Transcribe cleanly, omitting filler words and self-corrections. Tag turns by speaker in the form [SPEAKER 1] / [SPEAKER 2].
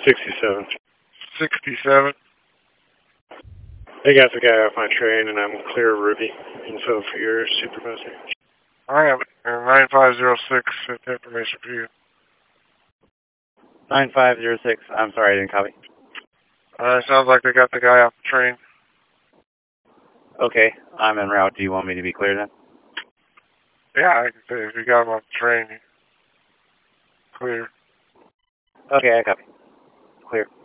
[SPEAKER 1] 67.
[SPEAKER 2] 67.
[SPEAKER 1] They got the guy off my train, and I'm clear Ruby. Info for your supervisor.
[SPEAKER 2] I have 9506 with information for you.
[SPEAKER 3] 9506. I'm sorry, I didn't copy.
[SPEAKER 2] Sounds like they got the guy off the train.
[SPEAKER 3] Okay, I'm en route. Do you want me to be clear then?
[SPEAKER 2] Yeah, I can say if you got him off the train, clear.
[SPEAKER 3] Okay, I copy. Clear.